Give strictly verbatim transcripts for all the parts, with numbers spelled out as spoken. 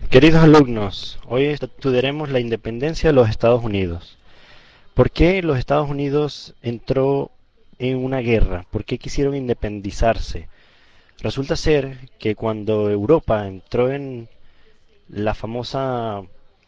Queridos alumnos, hoy estudiaremos la independencia de los Estados Unidos. ¿Por qué los Estados Unidos entró en una guerra? ¿Por qué quisieron independizarse? Resulta ser que cuando Europa entró en la famosa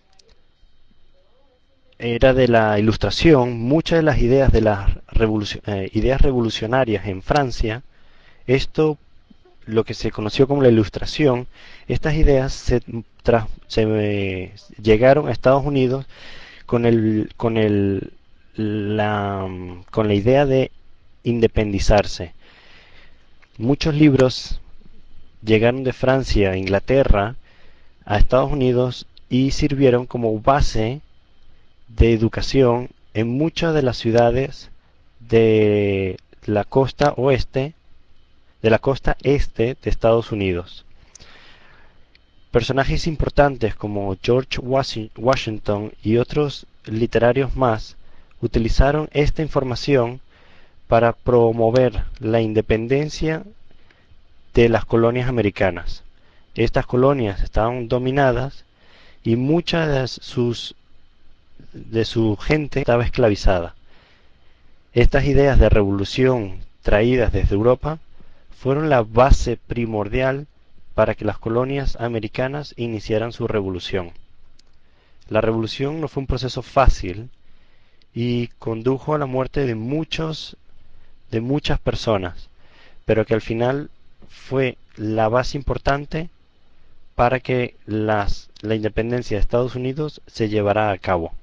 era de la Ilustración, muchas de las ideas de las revolucio- eh, ideas revolucionarias en Francia, esto lo que se conoció como la Ilustración, estas ideas se, tras- se, eh, llegaron a Estados Unidos con el, con el, la, con la idea de independizarse. Muchos libros llegaron de Francia a Inglaterra a Estados Unidos y sirvieron como base de educación en muchas de las ciudades de la costa oeste, de la costa este de Estados Unidos. Personajes importantes como George Washington y otros literarios más utilizaron esta información para promover la independencia de las colonias americanas. Estas colonias estaban dominadas y mucha de sus de su gente estaba esclavizada. Estas ideas de revolución traídas desde Europa fueron la base primordial para que las colonias americanas iniciaran su revolución. La revolución no fue un proceso fácil y condujo a la muerte de muchos de muchas personas, pero que al final fue la base importante para que las, la independencia de Estados Unidos se llevara a cabo.